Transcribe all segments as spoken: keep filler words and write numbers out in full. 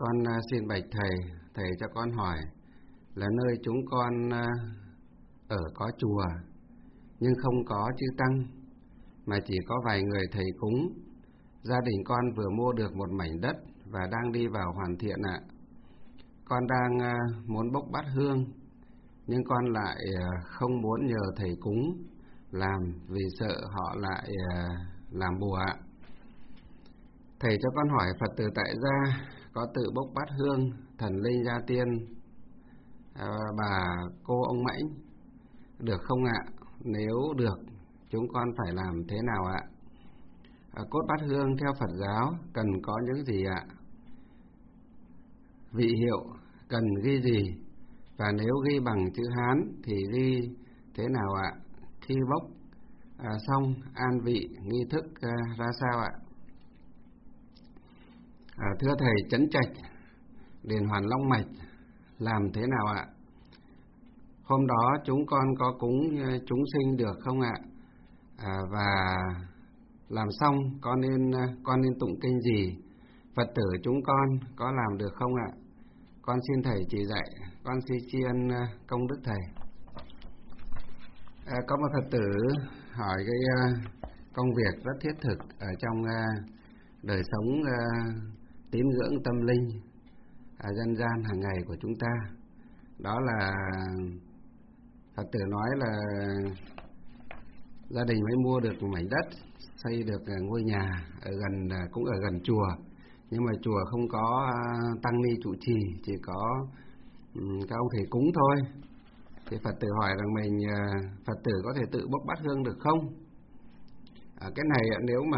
Con xin bạch thầy, thầy cho con hỏi là nơi chúng con ở có chùa nhưng không có chư tăng, mà chỉ có vài người thầy cúng. Gia đình con vừa mua được một mảnh đất và đang đi vào hoàn thiện ạ. Con đang muốn bốc bát hương, nhưng con lại không muốn nhờ thầy cúng làm vì sợ họ lại làm bùa ạ. Thầy cho con hỏi Phật tử tại gia có tự bốc bát hương, thần linh gia tiên, à, bà cô ông Mãnh được không ạ? Nếu được, chúng con phải làm thế nào ạ? À, cốt bát hương theo Phật giáo cần có những gì ạ? Vị hiệu cần ghi gì? Và nếu ghi bằng chữ Hán thì ghi thế nào ạ? Khi bốc à, xong an vị nghi thức à, ra sao ạ? À, thưa thầy, Trấn Trạch, đền Hoàn Long Mạch làm thế nào ạ? Hôm đó chúng con có cúng chúng sinh được không ạ? À, và làm xong con nên con nên tụng kinh gì? Phật tử chúng con có làm được không ạ? Con xin thầy chỉ dạy, con xin tri ân công đức thầy. À, có một Phật tử hỏi cái uh, công việc rất thiết thực ở trong uh, đời sống uh, tín ngưỡng tâm linh à, dân gian hàng ngày của chúng ta. Đó là Phật tử nói là gia đình mới mua được một mảnh đất, xây được ngôi nhà ở gần, cũng ở gần chùa, nhưng mà chùa không có tăng ni trụ trì, chỉ có các ông thầy cúng thôi. Thì Phật tử hỏi rằng mình Phật tử có thể tự bốc bát hương được không? À, cái này nếu mà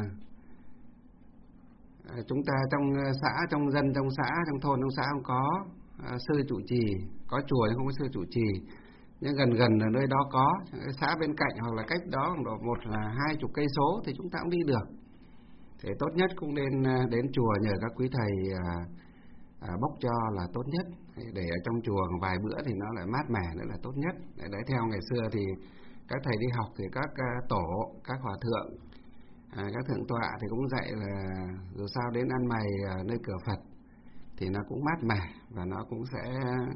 chúng ta trong xã, trong dân, trong xã, trong thôn, trong xã không có à, sư trụ trì, có chùa nhưng không có sư trụ trì, nhưng gần gần ở nơi đó có xã bên cạnh hoặc là cách đó một là hai chục cây số thì chúng ta cũng đi được. Thì tốt nhất cũng nên đến chùa nhờ các quý thầy à, à, bốc cho là tốt nhất. Để ở trong chùa vài bữa thì nó lại mát mẻ nữa là tốt nhất. Đấy, theo ngày xưa thì các thầy đi học thì các uh, tổ, các hòa thượng, à, các thượng tọa thì cũng dạy là dù sao đến ăn mày uh, nơi cửa Phật thì nó cũng mát mẻ và nó cũng sẽ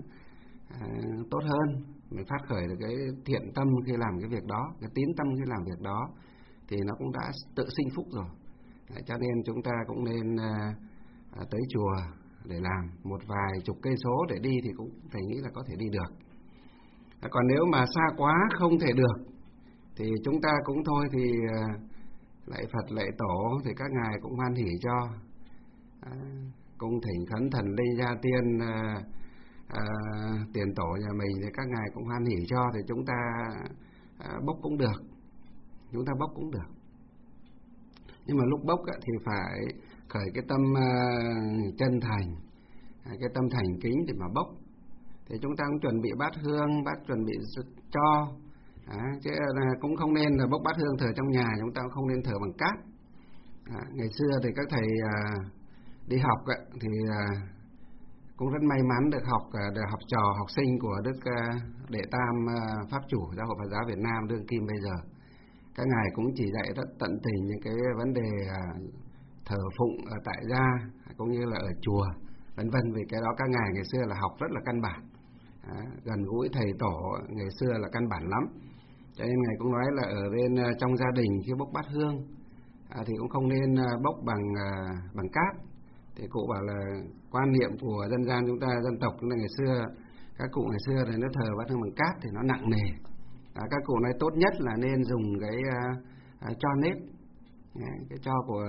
uh, tốt hơn. Mình phát khởi được cái thiện tâm khi làm cái việc đó, cái tín tâm khi làm việc đó thì nó cũng đã tự sinh phúc rồi. Đấy, cho nên chúng ta cũng nên uh, uh, tới chùa để làm. Một vài chục cây số để đi thì cũng thầy nghĩ là có thể đi được. À, còn nếu mà xa quá không thể được thì chúng ta cũng thôi thì uh, lạy Phật lạy Tổ thì các ngài cũng hoan hỉ cho. À, cung thỉnh khấn thần linh gia tiên, uh, uh, tiền tổ nhà mình thì các ngài cũng hoan hỉ cho, thì chúng ta uh, bốc cũng được, chúng ta bốc cũng được. Nhưng mà lúc bốc uh, thì phải khởi cái tâm uh, chân thành, uh, cái tâm thành kính để mà bốc. Thì chúng ta cũng chuẩn bị bát hương, bát chuẩn bị cho, à, chứ cũng không nên là bốc bát hương thờ trong nhà, chúng ta cũng không nên thờ bằng cát. À, ngày xưa thì các thầy à, đi học ấy, thì à, cũng rất may mắn được học à, được học trò học sinh của Đức à, Đệ Tam à, Pháp Chủ Giáo hội Phật giáo Việt Nam đương kim bây giờ. Các ngài cũng chỉ dạy rất tận tình những cái vấn đề à, thờ phụng ở tại gia cũng như là ở chùa, vân vân. Vì cái đó các ngài ngày xưa là học rất là căn bản. À, gần gũi thầy tổ ngày xưa là căn bản lắm, cho nên ngài cũng nói là ở bên uh, trong gia đình khi bốc bát hương à, thì cũng không nên uh, bốc bằng uh, bằng cát. Thì cụ bảo là quan niệm của dân gian chúng ta, dân tộc chúng ta ngày xưa, các cụ ngày xưa thì nó thờ bát hương bằng cát thì nó nặng nề. À, các cụ nói tốt nhất là nên dùng cái uh, uh, tro nếp, à, cái tro của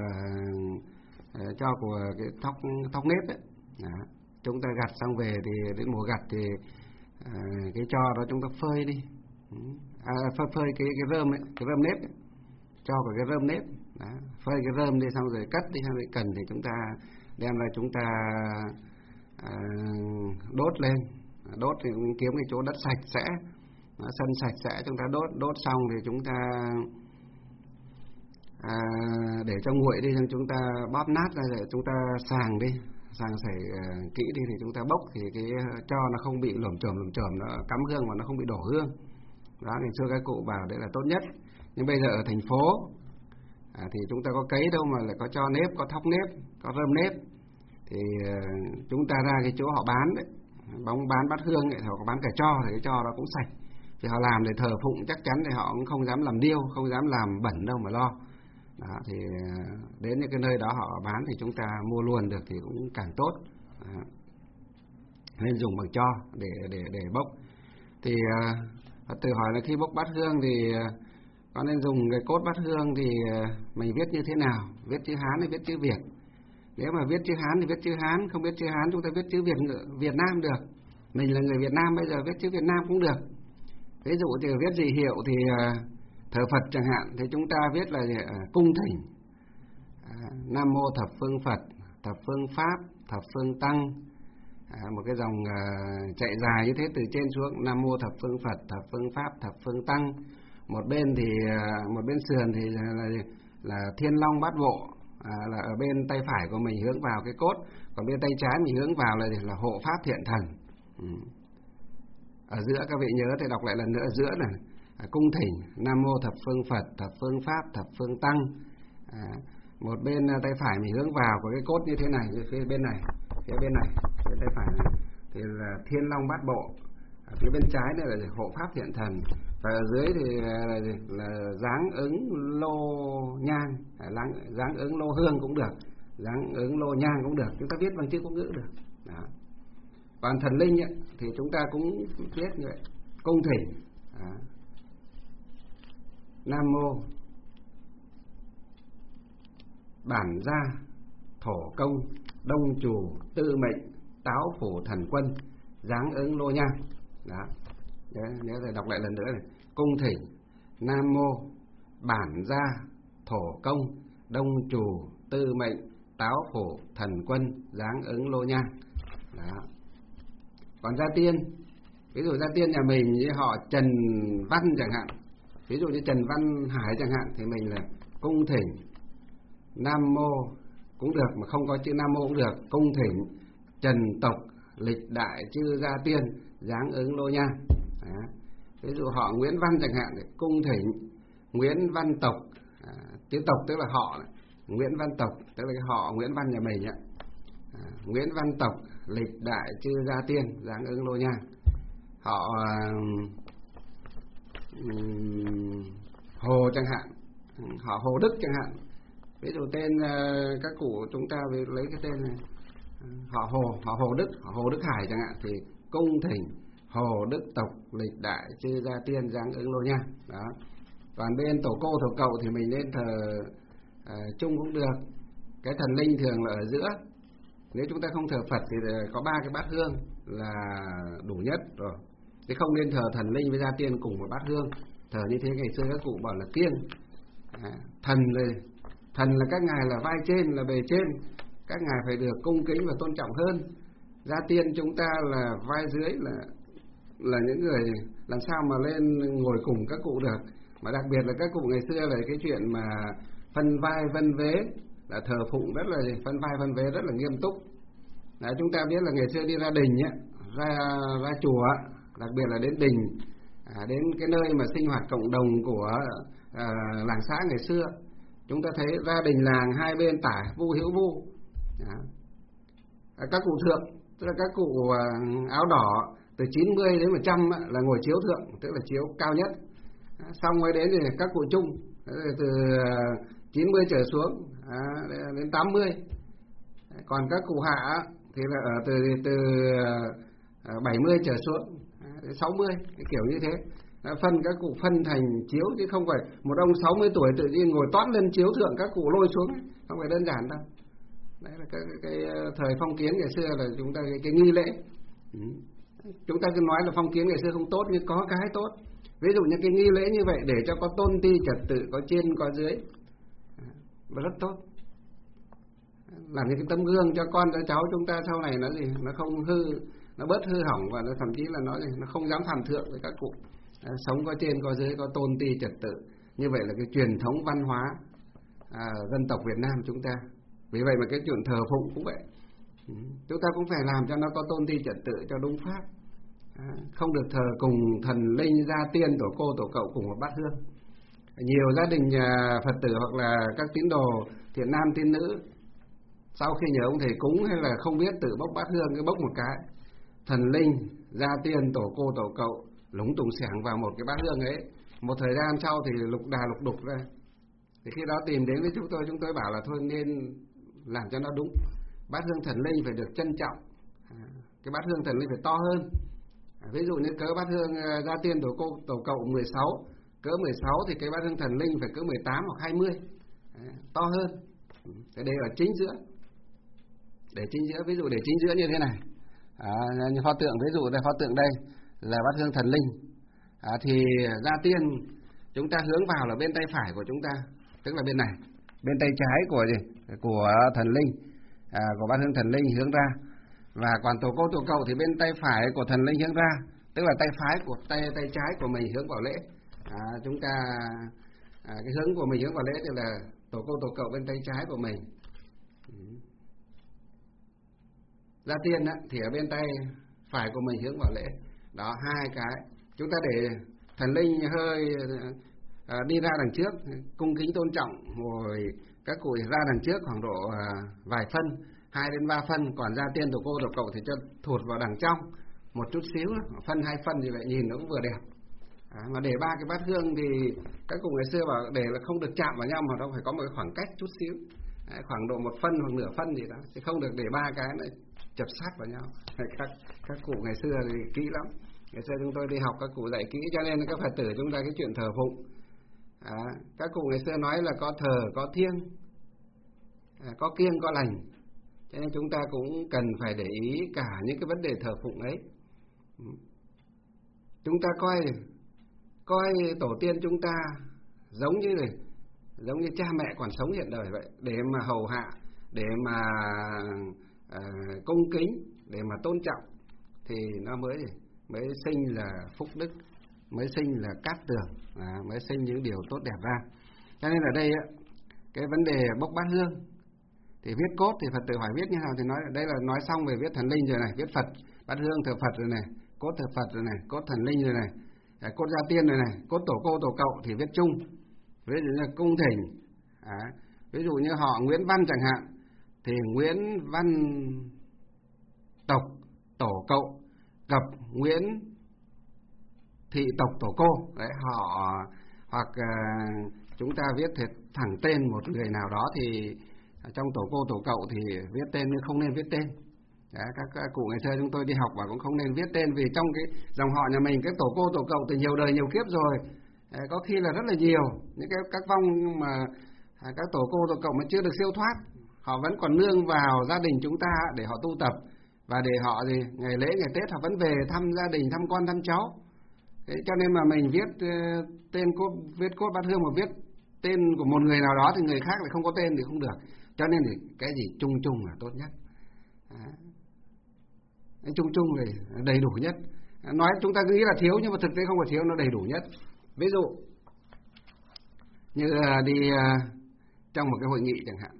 uh, tro của cái thóc thóc nếp ấy. À, chúng ta gặt xong về thì đến mùa gặt thì à, cái tro đó chúng ta phơi đi, à, phơi, phơi cái cái rơm ấy, cái rơm nếp ấy. Cho vào cái rơm nếp, đó. Phơi cái rơm đi xong rồi cất đi, xong rồi cần thì chúng ta đem ra chúng ta à, đốt lên, đốt thì cũng kiếm cái chỗ đất sạch sẽ, nó sân sạch sẽ, chúng ta đốt đốt xong thì chúng ta à, để cho nguội đi, xong chúng ta bóp nát ra rồi chúng ta sàng đi. Sang sảy uh, kỹ đi thì chúng ta bốc thì cái cho nó không bị lởm chởm lởm chởm, nó cắm hương mà nó không bị đổ hương. Đó, ngày xưa các cụ bảo đấy là tốt nhất. Nhưng bây giờ ở thành phố à, thì chúng ta có cấy đâu mà lại có cho nếp, có thóc nếp, có rơm nếp. thì chúng ta ra cái chỗ họ bán đấy, bóng bán bát hương ấy, họ có bán cả tro thì cái tro đó cũng sạch, thì họ làm để thờ phụng chắc chắn thì họ cũng không dám làm điêu, không dám làm bẩn đâu mà lo. Đó, thì đến những cái nơi đó họ bán thì chúng ta mua luôn được thì cũng càng tốt. Đó, nên dùng bằng tro để để để bốc. Thì Phật tử hỏi là khi bốc bát hương thì có nên dùng cái cốt bát hương thì mình viết như thế nào, viết chữ Hán hay viết chữ Việt? Nếu mà viết chữ Hán thì viết chữ Hán, không biết chữ Hán chúng ta viết chữ Việt Việt Nam được. Mình là người Việt Nam bây giờ viết chữ Việt Nam cũng được. Ví dụ thì viết gì hiệu thì thờ Phật chẳng hạn, thì chúng ta viết là cung thỉnh, Nam mô thập phương Phật, thập phương Pháp, thập phương Tăng. À, một cái dòng uh, chạy dài như thế từ trên xuống, Nam mô thập phương Phật, thập phương Pháp, thập phương Tăng. Một bên thì uh, một bên sườn thì là, là, là Thiên Long Bát Bộ, à, là ở bên tay phải của mình hướng vào cái cốt, còn bên tay trái mình hướng vào là là Hộ Pháp Thiện Thần. Ừ. Ở giữa các vị nhớ thì đọc lại lần nữa, ở giữa này à, cung thỉnh Nam mô thập phương Phật, thập phương Pháp, thập phương Tăng. À, một bên uh, tay phải mình hướng vào của cái cốt như thế này, phía bên này, phía bên này, phía tay phải này thì là Thiên Long Bát Bộ, ở phía bên trái này là Hộ Pháp Thiện Thần, và ở dưới thì là, là dáng ứng lô nhang, dáng, dáng ứng lô hương cũng được, dáng ứng lô nhang cũng được, chúng ta viết bằng chữ quốc ngữ được. Đó. Còn thần linh ấy, thì chúng ta cũng viết như vậy, cung thỉnh à, Nam mô bản gia thổ công đông chủ tư mệnh táo phủ thần quân dáng ứng lô nhang. Đó, nhớ rồi đọc lại lần nữa này, cung thỉnh Nam mô bản gia thổ công đông chủ tư mệnh táo phủ thần quân dáng ứng lô nhang. Đó. Còn gia tiên, ví dụ gia tiên nhà mình với họ Trần Văn chẳng hạn, ví dụ như Trần Văn Hải chẳng hạn, thì mình là cung thỉnh Nam mô cũng được, mà không có chữ Nam mô cũng được, cung thỉnh Trần tộc lịch đại chư gia tiên dáng ứng lô nhang. Đó. Ví dụ họ Nguyễn Văn chẳng hạn, cung thỉnh Nguyễn Văn tộc, à, chữ tộc tức là họ, Nguyễn Văn tộc tức là cái họ Nguyễn Văn nhà mình ạ. À, Nguyễn Văn tộc lịch đại chư gia tiên dáng ứng lô nhang. Họ um, Hồ chẳng hạn, họ Hồ Đức chẳng hạn, ví dụ tên uh, các cụ chúng ta lấy cái tên này, họ Hồ, họ Hồ Đức, họ Hồ Đức Hải chẳng hạn, thì cung thỉnh Hồ Đức tộc lịch đại chư gia tiên dáng ứng lô nhang. Đó. Còn bên tổ cô tổ cậu thì mình nên thờ uh, chung cũng được. Cái thần linh thường là ở giữa. Nếu chúng ta không thờ Phật thì có ba cái bát hương là đủ nhất rồi. Chứ không nên thờ thần linh với gia tiên cùng một bát hương. Thờ như thế ngày xưa các cụ bảo là kiêng. À, thần là thần là các ngài là vai trên, là bề trên, các ngài phải được cung kính và tôn trọng hơn. Gia tiên chúng ta là vai dưới, là là những người làm sao mà lên ngồi cùng các cụ được. Mà đặc biệt là các cụ ngày xưa là cái chuyện mà phân vai vân vế, là thờ phụng rất là phân vai phân vế rất là nghiêm túc. Đấy, chúng ta biết là ngày xưa đi ra đình ấy, ra ra chùa, đặc biệt là đến đình, à, đến cái nơi mà sinh hoạt cộng đồng của à, làng xã ngày xưa, chúng ta thấy gia đình làng hai bên tả vu hữu vu. À, các cụ thượng, tức là các cụ à, áo đỏ từ chín mươi đến một trăm là ngồi chiếu thượng, tức là chiếu cao nhất. À, xong mới đến thì các cụ trung, từ chín mươi trở xuống à, đến tám mươi. Còn các cụ hạ thì là ở từ từ bảy mươi trở xuống đến sáu mươi, cái kiểu như thế. Phân các cụ phân thành chiếu, chứ không phải một ông sáu mươi tuổi tự nhiên ngồi toát lên chiếu thượng các cụ lôi xuống, không phải đơn giản đâu. Đấy là cái, cái, cái thời phong kiến ngày xưa là chúng ta cái, cái nghi lễ. Ừ. Chúng ta cứ nói là phong kiến ngày xưa không tốt, nhưng có cái tốt. Ví dụ như cái nghi lễ như vậy để cho có tôn ti trật tự, có trên có dưới, và rất tốt. Làm những cái tấm gương cho con cho cháu chúng ta sau này nó gì, nó không hư, nó bớt hư hỏng, và nó thậm chí là nó gì, nó không dám phạm thượng với các cụ. À, sống có trên có dưới, có tôn ti trật tự. Như vậy là cái truyền thống văn hóa à, dân tộc Việt Nam chúng ta. Vì vậy mà cái chuyện thờ phụng cũng vậy. Ừ. Chúng ta cũng phải làm cho nó có tôn ti trật tự cho đúng pháp. À, không được thờ cùng thần linh, gia tiên, tổ cô, tổ cậu cùng một bát hương. Nhiều gia đình Phật tử hoặc là các tín đồ thiện nam tín nữ Sau khi nhờ ông thầy cúng hay là không biết tự bốc bát hương, cái bốc một cái, thần linh, gia tiên, tổ cô, tổ cậu lúng tùng xẻng vào một cái bát hương ấy. Một thời gian sau thì lục đà lục đục ra. Thì khi đó tìm đến với chúng tôi, chúng tôi bảo là thôi nên làm cho nó đúng. Bát hương thần linh phải được trân trọng, cái bát hương thần linh phải to hơn. Ví dụ như cỡ bát hương gia tiên, tổ cô, tổ cậu mười sáu, cỡ mười sáu thì cái bát hương thần linh phải cỡ mười tám hoặc hai mươi, to hơn. Thế đây ở chính giữa, để chính giữa. Ví dụ để chính giữa như thế này, à, như pho tượng, ví dụ đây pho tượng đây là bát hương thần linh, à, thì gia tiên chúng ta hướng vào là bên tay phải của chúng ta, tức là bên này, bên tay trái của gì của thần linh, à, của bát hương thần linh hướng ra. Và còn tổ cô, tổ cậu thì bên tay phải của thần linh hướng ra, tức là tay phải của tay tay trái của mình hướng vào lễ. À, chúng ta à, cái hướng của mình hướng vào lễ thì là tổ cô, tổ cậu bên tay trái của mình. Gia tiên á, thì ở bên tay phải của mình hướng vào lễ. Đó, hai cái. Chúng ta để thần linh hơi à, đi ra đằng trước, cung kính tôn trọng, rồi các cụ ra đằng trước khoảng độ à, vài phân, hai đến ba phân. Còn gia tiên, tổ cô, tổ cậu thì cho thụt vào đằng trong một chút xíu, phân hai phân như vậy nhìn nó cũng vừa đẹp. À, mà để ba cái bát hương thì các cụ ngày xưa bảo để là không được chạm vào nhau, mà nó phải có một cái khoảng cách chút xíu, à, khoảng độ một phân hoặc nửa phân gì đó, chứ không được để ba cái này chập sát vào nhau. Các các cụ ngày xưa thì kỹ lắm. Ngày xưa chúng tôi đi học các cụ dạy kỹ, cho nên các Phật tử chúng ta cái chuyện thờ phụng, à, các cụ ngày xưa nói là có thờ có thiêng, à, có kiêng có lành, cho nên chúng ta cũng cần phải để ý cả những cái vấn đề thờ phụng ấy. Chúng ta coi coi tổ tiên chúng ta giống như này, giống như cha mẹ còn sống hiện đời vậy, để mà hầu hạ, để mà à, cung kính, để mà tôn trọng, thì nó mới mới sinh là phúc đức, mới sinh là cát tường, à, mới sinh những điều tốt đẹp ra. Cho nên ở đây cái vấn đề bốc bát hương thì viết cốt, thì Phật tử hỏi viết như nào thì nói đây là nói xong về viết thần linh rồi này, viết Phật bát hương thờ Phật rồi này, cốt thờ Phật rồi này, cốt thần linh rồi này, cốt gia tiên rồi này, cốt tổ cô, tổ cậu thì viết chung. Ví dụ như cung thỉnh, à, ví dụ như họ Nguyễn Văn chẳng hạn, thì Nguyễn Văn tộc tổ cậu gặp Nguyễn thị tộc tổ cô. Đấy, họ hoặc à, chúng ta viết thiệt thẳng tên một người nào đó thì trong tổ cô, tổ cậu thì viết tên nhưng không nên viết tên. Đấy, các, các cụ ngày xưa chúng tôi đi học và cũng không nên viết tên, vì trong cái dòng họ nhà mình cái tổ cô, tổ cậu từ nhiều đời nhiều kiếp rồi. Đấy, có khi là rất là nhiều những cái các vong mà các tổ cô, tổ cậu mà chưa được siêu thoát, họ vẫn còn nương vào gia đình chúng ta để họ tu tập, và để họ gì ngày lễ ngày Tết họ vẫn về thăm gia đình, thăm con thăm cháu. Thế cho nên mà mình viết uh, tên cốt, viết cốt bát hương mà viết tên của một người nào đó thì người khác lại không có tên thì không được. Cho nên thì cái gì chung chung là tốt nhất, à, chung chung thì đầy đủ nhất. Nói chúng ta nghĩ là thiếu nhưng mà thực tế không phải thiếu, nó đầy đủ nhất. Ví dụ như uh, đi uh, trong một cái hội nghị chẳng hạn,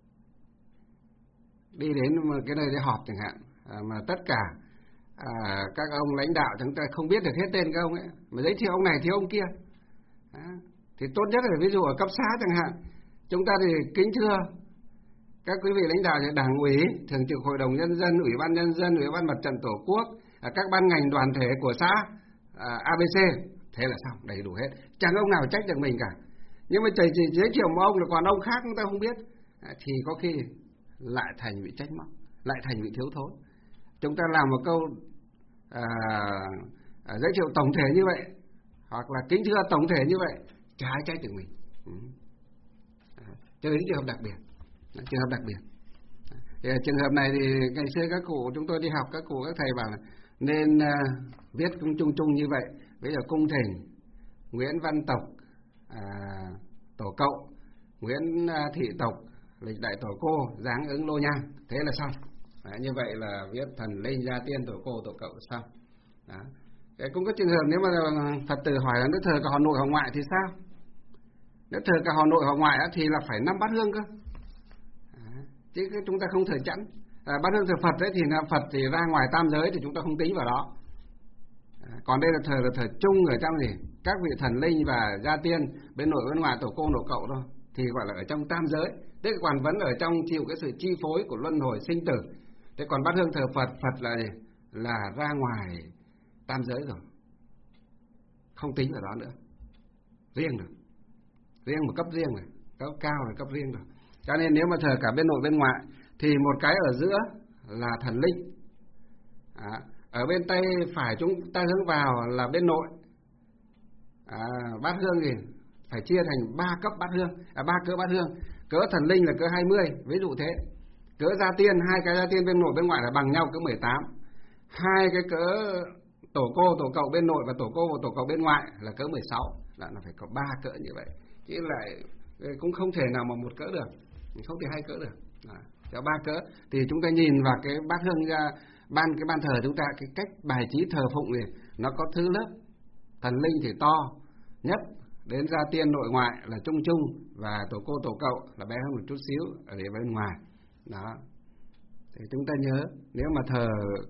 đi đến một cái nơi để họp chẳng hạn, à, mà tất cả à, các ông lãnh đạo chúng ta không biết được hết tên các ông ấy, mà giới thiệu ông này thiếu ông kia, à, thì tốt nhất là ví dụ ở cấp xã chẳng hạn, chúng ta thì kính thưa các quý vị lãnh đạo đảng ủy, thường trực hội đồng nhân dân, ủy ban nhân dân, ủy ban mặt trận tổ quốc, à, các ban ngành đoàn thể của xã, à, a bê xê, thế là xong, đầy đủ hết, chẳng ông nào trách được mình cả. Nhưng mà chỉ giới thiệu một ông là còn ông khác chúng ta không biết, à, thì có khi lại thành bị trách móc, lại thành bị thiếu thốn. Chúng ta làm một câu à, à, giới thiệu tổng thể như vậy, hoặc là kính thưa tổng thể như vậy, chả ai trách được mình. Ừ. À, cho đến trường hợp đặc biệt, à, trường hợp đặc biệt. À, trường hợp này thì ngày xưa các cụ chúng tôi đi học, các cụ các thầy bảo là nên à, viết cũng chung chung như vậy. Bây giờ cung thỉnh Nguyễn Văn Tộc, à, tổ cậu, Nguyễn Thị Tộc, lịch đại tổ cô, dáng ứng lô nhang, thế là xong. Đấy, như vậy là viết thần linh, gia tiên, tổ cô, tổ cậu xong. Đó. Thế cũng có trường hợp nếu mà Phật tử hỏi là nếu thờ cả họ nội họ ngoại thì sao? Nếu thờ cả họ nội họ ngoại thì là phải năm bát hương cơ. Đó. Chứ chúng ta không thờ chẵn. À, bát hương thờ Phật ấy thì là Phật thì ra ngoài tam giới thì chúng ta không tính vào đó. À, còn đây là thờ là thờ chung ở trong gì? Các vị thần linh và gia tiên bên nội bên ngoài, tổ cô, tổ cậu thôi, thì gọi là ở trong tam giới, tức còn vẫn ở trong chịu cái sự chi phối của luân hồi sinh tử. Thế còn bát hương thờ Phật, Phật là là ra ngoài tam giới rồi, không tính ở đó nữa, riêng rồi, riêng một cấp riêng rồi, cấp cao là cấp riêng rồi. Cho nên nếu mà thờ cả bên nội bên ngoại thì một cái ở giữa là thần linh. À, ở bên tay phải chúng ta hướng vào là bên nội. À, bát hương thì phải chia thành ba cấp bát hương, à, ba cỡ bát hương. Cỡ thần linh là cỡ hai mươi, ví dụ thế. Cỡ gia tiên, hai cái gia tiên bên nội bên ngoại là bằng nhau cỡ mười tám. Hai cái cỡ tổ cô tổ cậu bên nội và tổ cô và tổ cậu bên ngoại là cỡ mười sáu. Là nó phải có ba cỡ như vậy. Chứ lại cũng không thể nào mà một cỡ được, không thể hai cỡ được. À, cho ba cỡ thì chúng ta nhìn vào cái bát hương ra ban cái ban thờ chúng ta, cái cách bài trí thờ phụng thì nó có thứ lớp. Thần linh thì to nhất, đến gia tiên nội ngoại là trung trung, và tổ cô tổ cậu là bé hơn một chút xíu ở bên ngoài. Đó. Thì chúng ta nhớ, nếu mà thờ,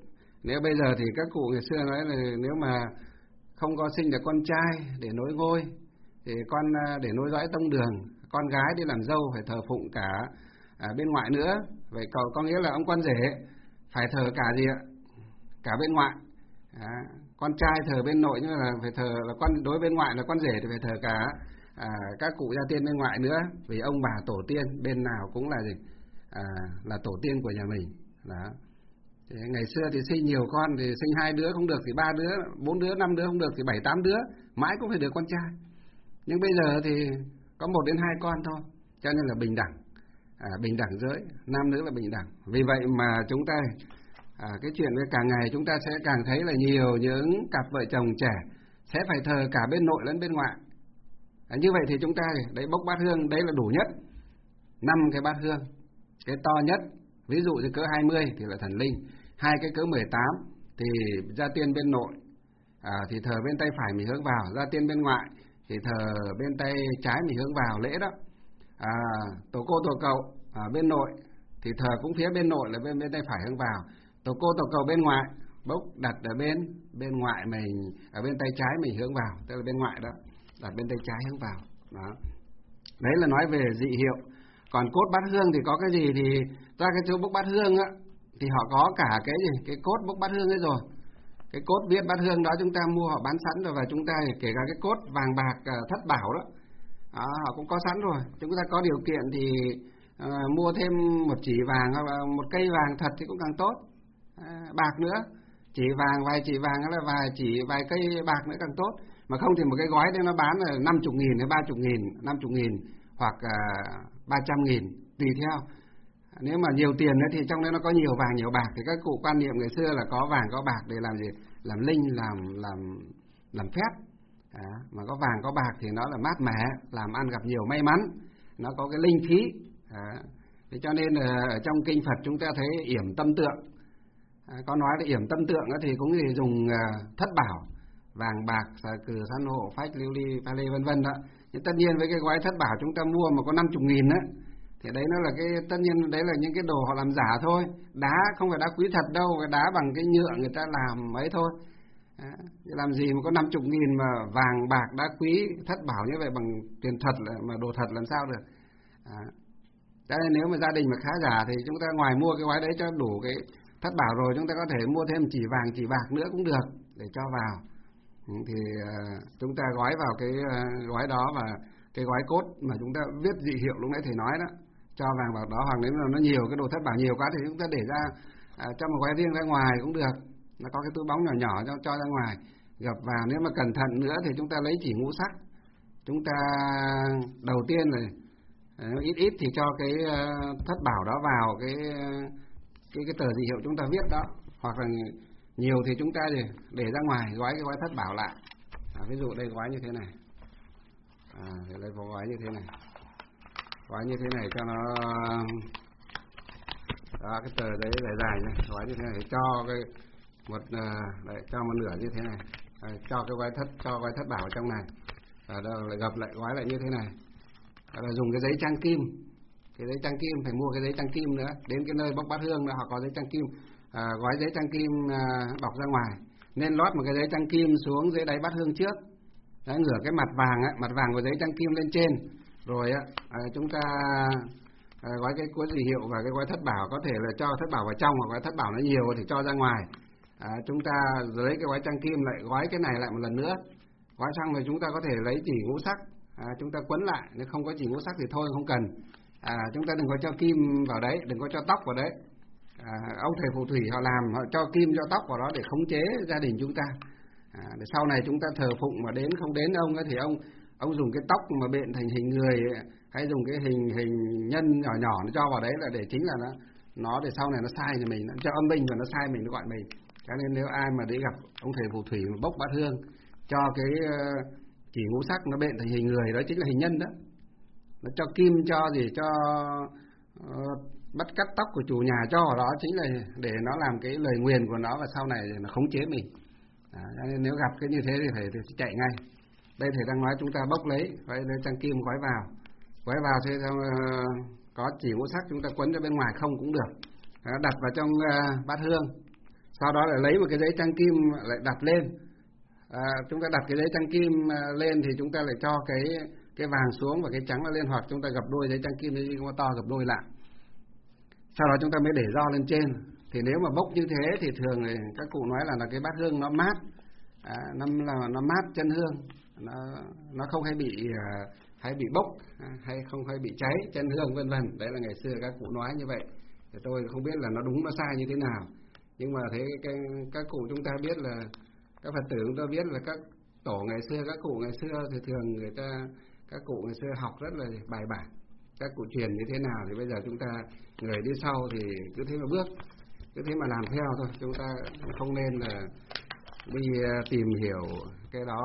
nếu bây giờ thì các cụ ngày xưa nói là nếu mà không có sinh được con trai để nối ngôi thì con để nối dõi tông đường, con gái đi làm dâu phải thờ phụng cả à, bên ngoại nữa. Vậy có, có nghĩa là ông con rể phải thờ cả gì ạ? Cả bên ngoại. À, con trai thờ bên nội, nhưng là phải thờ là con đối bên ngoại là con rể thì phải thờ cả à, các cụ gia tiên bên ngoại nữa, vì ông bà tổ tiên bên nào cũng là gì? À, là tổ tiên của nhà mình. Đó. Thì ngày xưa thì sinh nhiều con thì sinh hai đứa không được thì ba đứa, bốn đứa, năm đứa không được thì bảy tám đứa, mãi cũng phải được con trai. Nhưng bây giờ thì có một đến hai con thôi, cho nên là bình đẳng, à, bình đẳng giới, nam nữ là bình đẳng. Vì vậy mà chúng ta à, cái chuyện với càng ngày chúng ta sẽ càng thấy là nhiều những cặp vợ chồng trẻ sẽ phải thờ cả bên nội lẫn bên ngoại. À, như vậy thì chúng ta đấy bốc bát hương đấy là đủ nhất, năm cái bát hương, cái to nhất ví dụ như cỡ hai mươi thì là thần linh, hai cái cỡ mười tám thì gia tiên bên nội à, thì thờ bên tay phải mình hướng vào, gia tiên bên ngoại thì thờ bên tay trái mình hướng vào lễ đó. À, tổ cô tổ cậu à, bên nội thì thờ cũng phía bên nội là bên bên tay phải hướng vào, tổ cô tổ cậu bên ngoại bốc đặt ở bên bên ngoại mình, ở bên tay trái mình hướng vào, tức là bên ngoại đó, đặt bên tay trái hướng vào. Đó. Đấy là nói về dị hiệu. Còn cốt bát hương thì có cái gì thì ra cái chỗ bốc bát hương á thì họ có cả cái gì, cái cốt bốc bát hương ấy rồi. Cái cốt viết bát hương đó chúng ta mua họ bán sẵn rồi, và chúng ta kể cả cái cốt vàng bạc thất bảo đó, đó họ cũng có sẵn rồi. Chúng ta có điều kiện thì uh, mua thêm một chỉ vàng hoặc là một cây vàng thật thì cũng càng tốt. À, bạc nữa, chỉ vàng vài chỉ vàng hay là vài chỉ vài cây bạc nữa càng tốt. Mà không thì một cái gói đấy nó bán là năm mươi nghìn hay ba mươi nghìn, năm mươi nghìn hoặc ba trăm nghìn tùy theo. Nếu mà nhiều tiền nữa thì trong đấy nó có nhiều vàng nhiều bạc, thì các cụ quan niệm ngày xưa là có vàng có bạc để làm gì? Làm linh, làm làm làm phép. À, mà có vàng có bạc thì nó là mát mẻ, làm ăn gặp nhiều may mắn, nó có cái linh khí. À, thế cho nên là ở trong kinh Phật chúng ta thấy yểm tâm tượng. À, có nói là yểm tâm tượng thì cũng thì dùng thất bảo, vàng bạc, xà cừ, san hô, phách, lưu ly, pha lê vân vân đó. Nhưng tất nhiên với cái gói thất bảo chúng ta mua mà có năm mươi nghìn á, thì đấy nó là cái, tất nhiên đấy là những cái đồ họ làm giả thôi. Đá không phải đá quý thật đâu, cái đá bằng cái nhựa người ta làm ấy thôi. À, làm gì mà có năm mươi nghìn mà vàng bạc đá quý thất bảo như vậy bằng tiền thật là, mà đồ thật làm sao được. À, cho nên nếu mà gia đình mà khá giả thì chúng ta ngoài mua cái gói đấy cho đủ cái thất bảo rồi, chúng ta có thể mua thêm chỉ vàng chỉ bạc nữa cũng được để cho vào. Thì uh, chúng ta gói vào cái uh, gói đó, và cái gói cốt mà chúng ta viết dị hiệu lúc nãy thầy nói đó, cho vàng vào đó. Hoặc nếu mà nó nhiều cái đồ thất bảo nhiều quá thì chúng ta để ra uh, cho một gói riêng ra ngoài cũng được, nó có cái túi bóng nhỏ nhỏ cho, cho ra ngoài gập vào. Nếu mà cẩn thận nữa thì chúng ta lấy chỉ ngũ sắc, chúng ta đầu tiên là uh, ít ít thì cho cái uh, thất bảo đó vào cái uh, cái cái tờ dị hiệu chúng ta viết đó, hoặc là nhiều thì chúng ta để, để ra ngoài gói cái gói thất bảo lại. À, ví dụ đây gói như thế này, à, đây có gói như thế này, gói như thế này cho nó đó, cái tờ đấy dài dài này, gói như thế này cho cái một đấy, cho một nửa như thế này, à, cho cái gói thất cho gói thất bảo ở trong này, à, đó, lại gập lại gói lại như thế này, à, là dùng cái giấy trang kim, cái giấy trang kim phải mua cái giấy trang kim nữa, đến cái nơi bốc bát hương là họ có giấy trang kim. À, gói giấy trang kim à, bọc ra ngoài, nên lót một cái giấy trang kim xuống dưới đáy bát hương trước. Đấy, ngửa cái mặt vàng á, mặt vàng của giấy trang kim lên trên, rồi á, à, chúng ta à, gói cái cuốn gì hiệu và cái gói thất bảo, có thể là cho thất bảo vào trong, hoặc gói thất bảo nó nhiều thì cho ra ngoài. À, chúng ta lấy cái gói trang kim lại gói cái này lại một lần nữa, gói xong rồi chúng ta có thể lấy chỉ ngũ sắc, à, chúng ta quấn lại, nếu không có chỉ ngũ sắc thì thôi không cần. À, chúng ta đừng có cho kim vào đấy, đừng có cho tóc vào đấy. À, ông thầy phù thủy họ làm, họ cho kim cho tóc vào đó để khống chế gia đình chúng ta. À, để sau này chúng ta thờ phụng mà đến không đến ông ấy thì ông ông dùng cái tóc mà bện thành hình người ấy, hay dùng cái hình hình nhân nhỏ nhỏ nó cho vào đấy là để chính là nó nó để sau này nó sai thì mình, nó cho âm binh và nó sai mình, nó gọi mình. Cho nên nếu ai mà để gặp ông thầy phù thủy mà bốc bát hương cho cái chỉ ngũ sắc nó bện thành hình người, đó chính là hình nhân đó. Nó cho kim cho gì cho uh, bắt cắt tóc của chủ nhà cho vào đó, chính là để nó làm cái lời nguyền của nó và sau này nó khống chế mình. À, nên nếu gặp cái như thế thì phải, phải chạy ngay. Đây thầy đang nói chúng ta bốc lấy, phải lấy trang kim gói vào, gói vào thì uh, có chỉ ngũ sắc chúng ta quấn ra bên ngoài không cũng được. À, đặt vào trong uh, bát hương, sau đó lại lấy một cái giấy trang kim lại đặt lên. À, chúng ta đặt cái giấy trang kim uh, lên thì chúng ta lại cho cái cái vàng xuống và cái trắng lên, hoặc chúng ta gập đôi giấy trang kim đi có to gập đôi lại. Sau đó chúng ta mới để ro lên trên. Thì nếu mà bốc như thế thì thường thì các cụ nói là, là cái bát hương nó mát, à, nó là nó mát chân hương, nó nó không hay bị uh, hay bị bốc, à, hay không hay bị cháy chân hương vân vân. Đấy là ngày xưa các cụ nói như vậy. Thì tôi không biết là nó đúng nó sai như thế nào. Nhưng mà thế cái các cụ chúng ta biết là các Phật tử chúng ta biết là các tổ ngày xưa, các cụ ngày xưa thì thường người ta các cụ ngày xưa học rất là bài bản, các cụ truyền như thế nào thì bây giờ chúng ta người đi sau thì cứ thế mà bước, cứ thế mà làm theo thôi. Chúng ta không nên là đi tìm hiểu cái đó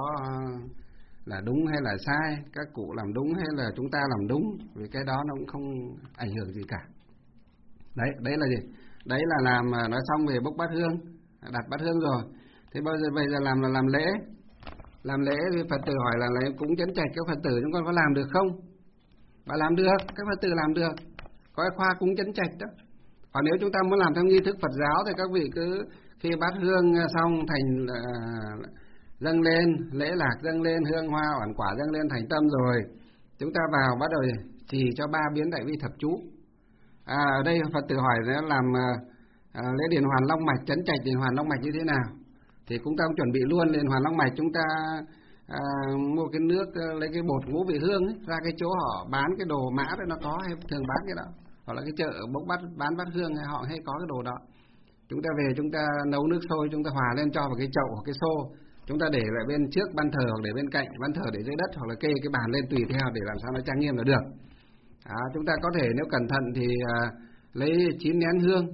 là đúng hay là sai, các cụ làm đúng hay là chúng ta làm đúng, vì cái đó nó cũng không ảnh hưởng gì cả. Đấy, đấy là gì? Đấy là làm nói xong về bốc bát hương, đặt bát hương rồi. Thế bây giờ bây giờ làm là làm lễ. Làm lễ thì Phật tử hỏi là lấy cúng chấn trạch, các Phật tử chúng con có làm được không? Bà làm được, các Phật tử làm được. Có cái khoa cúng chấn trạch đó. Còn nếu chúng ta muốn làm theo nghi thức Phật giáo thì các vị cứ khi bát hương xong thành uh, dâng lên, lễ lạc dâng lên, hương hoa oản quả dâng lên thành tâm rồi, chúng ta vào bắt đầu trì cho ba biến đại bi thập chú. À, ở đây Phật tử hỏi là làm uh, lễ điền hoàn long mạch, chấn trạch điền hoàn long mạch như thế nào? Thì chúng ta cũng chuẩn bị luôn. Điền hoàn long mạch chúng ta à, mua cái nước, lấy cái bột ngũ vị hương ấy, ra cái chỗ họ bán cái đồ mã đấy nó có, hay thường bán cái đó, hoặc là cái chợ bốc bát bán bát hương họ hay có cái đồ đó. Chúng ta về chúng ta nấu nước sôi, chúng ta hòa lên cho vào cái chậu hoặc cái xô, chúng ta để lại bên trước ban thờ hoặc để bên cạnh ban thờ, để dưới đất hoặc là kê cái bàn lên tùy theo để làm sao nó trang nghiêm là được. À, chúng ta có thể nếu cẩn thận thì à, lấy chín nén hương,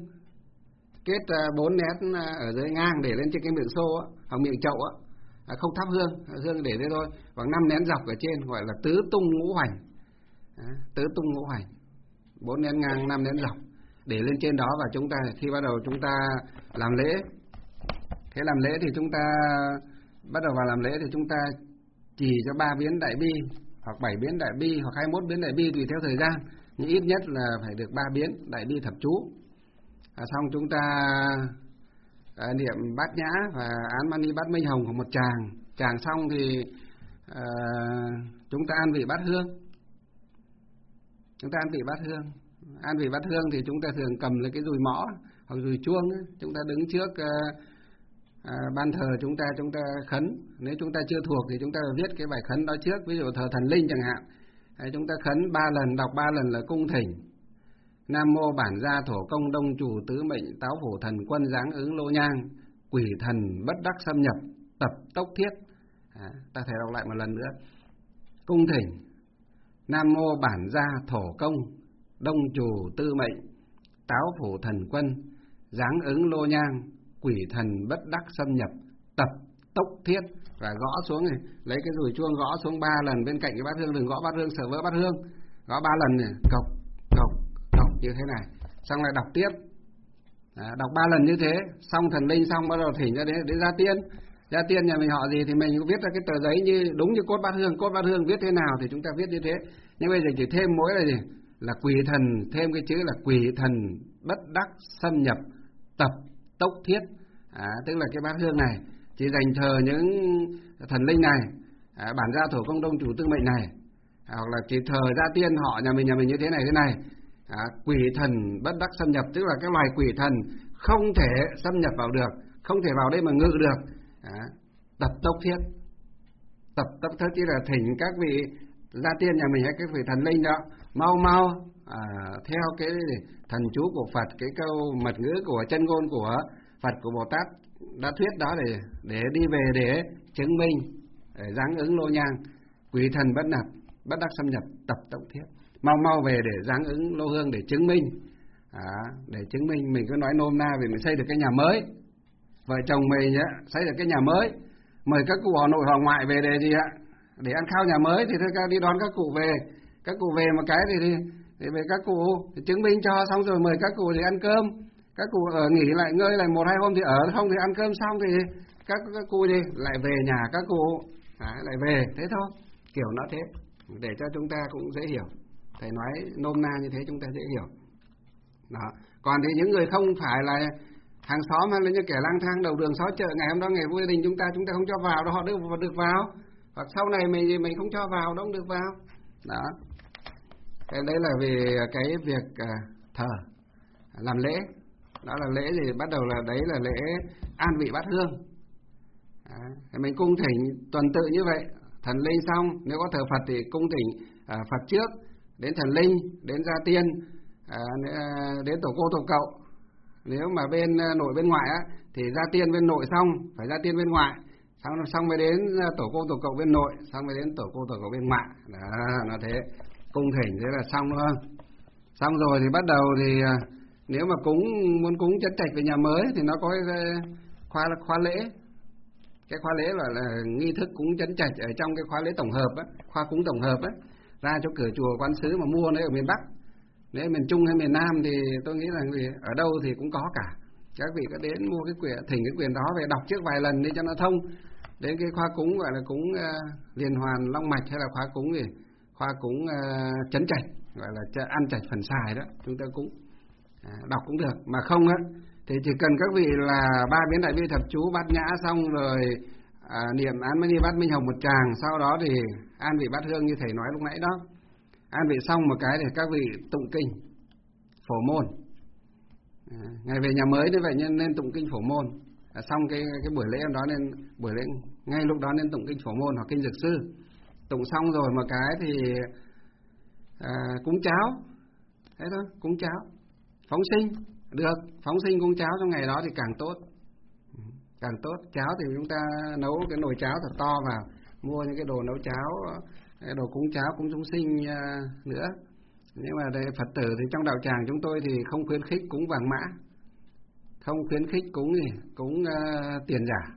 kết bốn nén ở dưới ngang để lên trên cái miệng xô á, hoặc miệng chậu á, à, không thắp hương, hương để đây thôi, và năm nén dọc ở trên gọi là tứ tung ngũ hoành, à, tứ tung ngũ hoành, bốn nén ngang, năm nén dọc để lên trên đó. Và chúng ta khi bắt đầu chúng ta làm lễ, thế làm lễ thì chúng ta bắt đầu vào làm lễ thì chúng ta chỉ cho ba biến đại bi hoặc bảy biến đại bi hoặc hai mươi mốt biến đại bi tùy theo thời gian, nhưng ít nhất là phải được ba biến đại bi thập chú. À, xong chúng ta à, niệm bát nhã và án mani bát minh hồng của một tràng. Tràng xong thì à, chúng ta an vị bát hương. Chúng ta an vị bát hương. An vị bát hương thì chúng ta thường cầm lấy cái dùi mõ hoặc dùi chuông ấy. Chúng ta đứng trước à, à, ban thờ chúng ta chúng ta khấn. Nếu chúng ta chưa thuộc thì chúng ta viết cái bài khấn đó trước. Ví dụ thờ thần linh chẳng hạn, à, chúng ta khấn ba lần, đọc ba lần là cung thỉnh: Nam mô bản gia thổ công đông chủ tứ mệnh táo phổ thần quân giáng ứng lô nhang, quỷ thần bất đắc xâm nhập tập tốc thiết. À, ta thể đọc lại một lần nữa. Cung thỉnh Nam mô bản gia thổ công đông chủ tư mệnh táo phổ thần quân giáng ứng lô nhang, quỷ thần bất đắc xâm nhập tập tốc thiết. Và gõ xuống này, lấy cái dùi chuông gõ xuống ba lần bên cạnh cái bát hương, đừng gõ bát hương sợ vỡ bát hương. Gõ ba lần này, cộc cộc cộc như thế này, xong lại đọc tiếp. À, đọc ba lần như thế, xong thần linh xong bắt đầu thỉnh cho đến đến gia tiên. Gia tiên nhà mình họ gì thì mình cũng viết ra cái tờ giấy như đúng như cốt bát hương, cốt bát hương viết thế nào thì chúng ta viết như thế. Nhưng bây giờ chỉ thêm mỗi là gì? Là quỷ thần, thêm cái chữ là quỷ thần bất đắc xâm nhập tập tốc thiết. À, tức là cái bát hương này chỉ dành thờ những thần linh này, à, bản gia thổ công đông chủ tư mệnh này, à, hoặc là chỉ thờ gia tiên họ nhà mình nhà mình như thế này thế này. À, quỷ thần bất đắc xâm nhập, tức là cái loài quỷ thần không thể xâm nhập vào được, không thể vào đây mà ngự được. À, tập tốc thiết, tập tốc thiết chỉ là thỉnh các vị gia tiên nhà mình hay các vị thần linh đó mau mau à, theo cái thần chú của Phật, cái câu mật ngữ của chân ngôn của Phật, của Bồ Tát đã thuyết đó để để đi về để chứng minh, để giáng ứng lô nhang. Quỷ thần bất nạp bất đắc xâm nhập, tập tốc thiết, mau mau về để giáng ứng lô hương để chứng minh. À, để chứng minh, mình cứ nói nôm na vì mình xây được cái nhà mới, vợ chồng mình nhá, xây được cái nhà mới, mời các cụ họ nội họ ngoại về để gì ạ? Để ăn khao nhà mới thì thôi các đi đón các cụ về, các cụ về một cái thì thì, thì về các cụ thì chứng minh cho xong rồi mời các cụ thì ăn cơm, các cụ ở nghỉ lại ngơi lại một hai hôm thì ở, không thì ăn cơm xong thì các các cụ đi lại về nhà các cụ, à, lại về thế thôi, kiểu nó thế để cho chúng ta cũng dễ hiểu. Thầy nói nôm na như thế chúng ta dễ hiểu. Đó. Còn thì những người không phải là hàng xóm hay là như kẻ lang thang đầu đường xó chợ, ngày hôm đó ngày vui gia đình chúng ta chúng ta không cho vào đó, họ được được vào, hoặc sau này mình mình không cho vào đó không được vào. Đó. Cái đấy là về cái việc thờ làm lễ. Đó là lễ gì, bắt đầu là đấy là lễ an vị bát hương. Đó. Mình cung thỉnh tuần tự như vậy, thần linh xong, nếu có thờ Phật thì cung thỉnh à, Phật trước, đến thần linh, đến gia tiên, à, đến tổ cô tổ cậu. Nếu mà bên nội bên ngoại á, thì gia tiên bên nội xong, phải gia tiên bên ngoại, xong xong mới đến tổ cô tổ cậu bên nội, xong mới đến tổ cô tổ cậu bên ngoại. Đó, nó thế, cung thỉnh thế là xong luôn. Xong rồi thì bắt đầu thì nếu mà cúng muốn cúng chân trạch về nhà mới thì nó có cái khóa khóa lễ. Cái khóa lễ là, là nghi thức cúng chân trạch ở trong cái khóa lễ tổng hợp á, khóa cúng tổng hợp á, ra cho cửa chùa quán xứ mà mua đấy ở miền Bắc. Nếu miền Trung hay miền Nam thì tôi nghĩ là gì, ở đâu thì cũng có cả. Các vị có đến mua cái quyền, thỉnh cái quyền đó về đọc trước vài lần đi cho nó thông. Đến cái khóa cúng gọi là cúng uh, liên hoàn long mạch hay là khóa cúng gì, khóa cúng uh, chấn trạch, gọi là ăn trạch phần xài đó, chúng ta cũng à, đọc cũng được. Mà không á thì chỉ cần các vị là ba biến đại bi thập chú bát nhã xong rồi à, niệm án mani bát minh hồng một tràng, sau đó thì an vị bát hương như thầy nói lúc nãy đó. An vị xong một cái thì các vị tụng kinh phổ môn. À, ngày về nhà mới như vậy nên nên tụng kinh phổ môn. À, xong cái cái buổi lễ em đó nên buổi lễ ngay lúc đó nên tụng kinh phổ môn hoặc kinh dược sư. Tụng xong rồi một cái thì à, cúng cháo, thế thôi, cúng cháo, phóng sinh được, phóng sinh cúng cháo trong ngày đó thì càng tốt, càng tốt. Cháo thì chúng ta nấu cái nồi cháo thật to vào, mua những cái đồ nấu cháo, cái đồ cúng cháo cúng chúng sinh uh, nữa. Nhưng mà đây, Phật tử thì trong đạo tràng chúng tôi thì không khuyến khích cúng vàng mã, không khuyến khích cúng gì, cúng uh, tiền giả.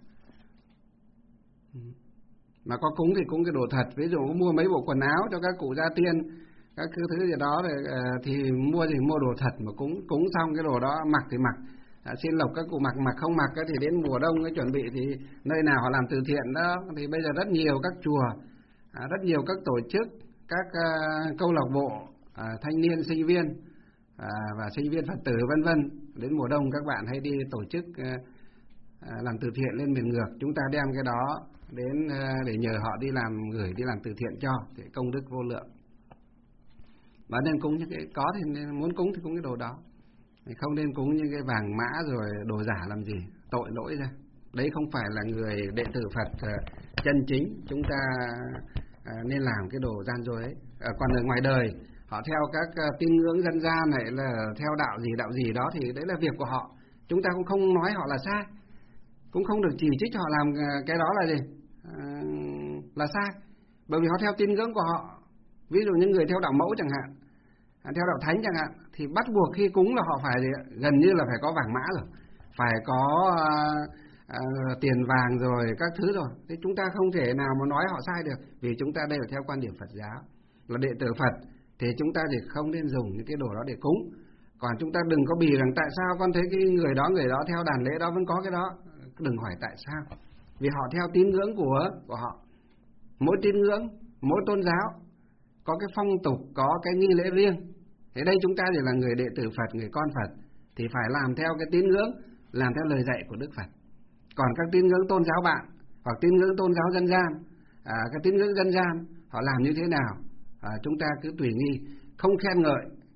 Mà có cúng thì cúng cái đồ thật, ví dụ mua mấy bộ quần áo cho các cụ gia tiên, các thứ gì đó thì, uh, thì mua thì mua đồ thật mà cúng, cúng xong cái đồ đó mặc thì mặc. À, xin lộc các cụ mặc, mặc không mặc thì đến mùa đông cái chuẩn bị thì nơi nào họ làm từ thiện đó thì bây giờ rất nhiều các chùa, à, rất nhiều các tổ chức, các uh, câu lạc bộ, à, thanh niên sinh viên à, và sinh viên Phật tử vân vân. Đến mùa đông các bạn hay đi tổ chức uh, uh, làm từ thiện lên miền ngược, chúng ta đem cái đó đến uh, để nhờ họ đi làm, gửi đi làm từ thiện cho, để công đức vô lượng. Và nên cúng những cái có thì nên, muốn cúng thì cúng cái đồ đó, không nên cúng những cái vàng mã rồi đồ giả làm gì, tội lỗi ra. Đấy không phải là người đệ tử Phật uh, chân chính, chúng ta uh, nên làm cái đồ gian dối ấy. Uh, còn ở ngoài đời họ theo các uh, tín ngưỡng dân gian này là theo đạo gì đạo gì đó thì đấy là việc của họ, chúng ta cũng không nói họ là sai, cũng không được chỉ trích họ làm uh, cái đó là gì uh, là sai, bởi vì họ theo tín ngưỡng của họ. Ví dụ những người theo đạo mẫu chẳng hạn, theo đạo thánh chẳng hạn, thì bắt buộc khi cúng là họ phải gần như là phải có vàng mã rồi, phải có uh, uh, tiền vàng rồi các thứ rồi. Thế chúng ta không thể nào mà nói họ sai được, vì chúng ta đây là theo quan điểm Phật giáo, là đệ tử Phật thì chúng ta thì không nên dùng những cái đồ đó để cúng. Còn chúng ta đừng có bì rằng tại sao con thấy cái người đó người đó theo đàn lễ đó vẫn có cái đó, đừng hỏi tại sao, vì họ theo tín ngưỡng của của họ. Mỗi tín ngưỡng, mỗi tôn giáo có cái phong tục, có cái nghi lễ riêng. Thế đây chúng ta thì là người đệ tử Phật, người con Phật thì phải làm theo cái tín ngưỡng, làm theo lời dạy của Đức Phật. Còn các tín ngưỡng tôn giáo bạn hoặc tín ngưỡng tôn giáo dân gian, à, các tín ngưỡng dân gian họ làm như thế nào, à, chúng ta cứ tùy nghi, không khen ngợi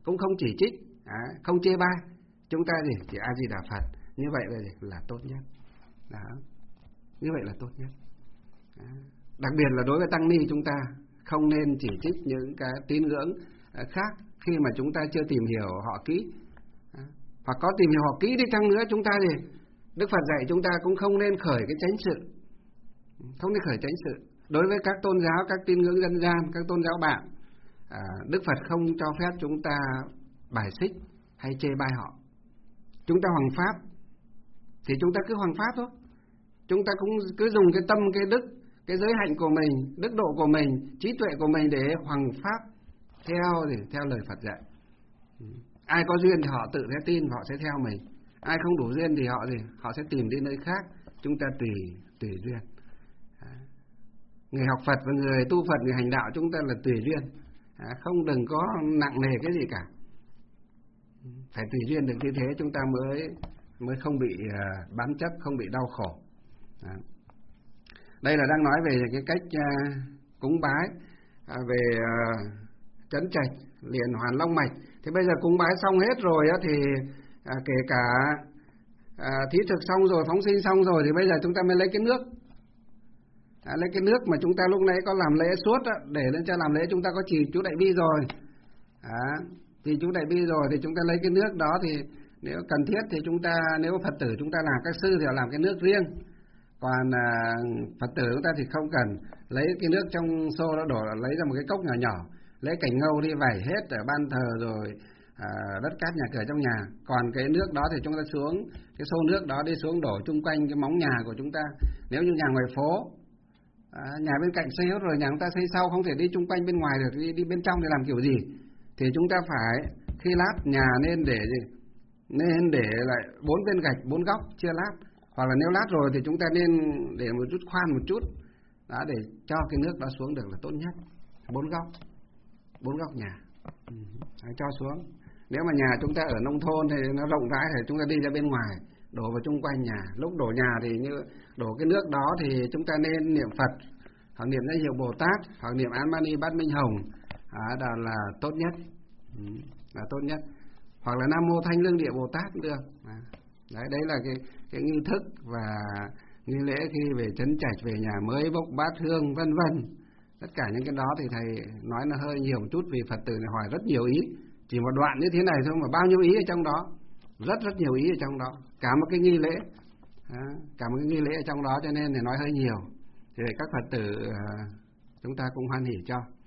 cũng không chỉ trích, à, không chê bai, chúng ta gì chỉ A Di Đà Phật, như vậy là gì? Là tốt nhất. Đó. Như vậy là tốt nhất. Đó. Đặc biệt là đối với tăng ni chúng ta không nên chỉ trích những cái tín ngưỡng khác khi mà chúng ta chưa tìm hiểu họ kỹ. Đó. Hoặc có tìm hiểu họ kỹ đi chăng nữa, chúng ta gì Đức Phật dạy chúng ta cũng không nên khởi cái chánh sự, không nên khởi chánh sự đối với các tôn giáo, các tín ngưỡng dân gian, các tôn giáo bạn. À, Đức Phật không cho phép chúng ta bài xích hay chê bai họ. Chúng ta hoằng pháp thì chúng ta cứ hoằng pháp thôi. Chúng ta cũng cứ dùng cái tâm, cái đức, cái giới hạnh của mình, đức độ của mình, trí tuệ của mình để hoằng pháp theo gì? Theo lời Phật dạy. Ai có duyên thì họ tự sẽ tin, họ sẽ theo mình. Ai không đủ duyên thì họ gì? Họ sẽ tìm đi nơi khác. Chúng ta tùy tùy duyên. Người học Phật và người tu Phật, người hành đạo chúng ta là tùy duyên. Không đừng có nặng nề cái gì cả. Phải tùy duyên được như thế chúng ta mới mới không bị uh, bám chấp, không bị đau khổ. Đó. Đây là đang nói về cái cách uh, cúng bái, uh, về uh, trấn trạch, liền hoàn long mạch. Thì bây giờ cúng bái xong hết rồi á, thì uh, kể cả uh, thí thực xong rồi, phóng sinh xong rồi, thì bây giờ chúng ta mới lấy cái nước. À, lấy cái nước mà chúng ta lúc nãy có làm lễ suốt á, để lên cho làm lễ chúng ta có trì chú Đại Bi rồi. À, thì chú Đại Bi rồi thì chúng ta lấy cái nước đó, thì nếu cần thiết thì chúng ta, nếu Phật tử chúng ta làm các sư thì họ làm cái nước riêng. Còn à, Phật tử chúng ta thì không cần lấy cái nước trong xô đó đổ, lấy ra một cái cốc nhỏ nhỏ, lấy cành ngâu đi vẩy hết ở ban thờ rồi à, đất cát nhà cửa trong nhà. Còn cái nước đó thì chúng ta xuống cái xô nước đó đi xuống đổ chung quanh cái móng nhà của chúng ta. Nếu như nhà ngoài phố, à, nhà bên cạnh xây hết rồi, nhà chúng ta xây sau không thể đi chung quanh bên ngoài được, đi, đi bên trong thì làm kiểu gì, thì chúng ta phải khi lát nhà nên để gì? Nên để lại bốn viên gạch, bốn góc chưa lát, hoặc là nếu lát rồi thì chúng ta nên để một chút khoan một chút, đó, để cho cái nước đó xuống được là tốt nhất. Bốn góc, bốn góc nhà, ừ, cho xuống. Nếu mà nhà chúng ta ở nông thôn thì nó rộng rãi thì chúng ta đi ra bên ngoài đổ vào chung quanh nhà. Lúc đổ nhà thì như đổ cái nước đó thì chúng ta nên niệm Phật, hoặc niệm danh hiệu Bồ Tát, hoặc niệm Án Mani Bát Minh Hồng, à, đó là tốt nhất, ừ, là tốt nhất. Hoặc là Nam Mô Thanh Lương Địa Bồ Tát cũng được. À, đấy, đấy là cái cái nghi thức và nghi lễ khi về trấn trạch, về nhà mới, bốc bát hương, vân vân. Tất cả những cái đó thì thầy nói nó hơi nhiều một chút vì Phật tử này hỏi rất nhiều ý. Chỉ một đoạn như thế này thôi mà bao nhiêu ý ở trong đó, rất rất nhiều ý ở trong đó, cả một cái nghi lễ, à, cả một cái nghi lễ ở trong đó, cho nên thì nói hơi nhiều. Thì các Phật tử uh, chúng ta cũng hoan hỉ cho.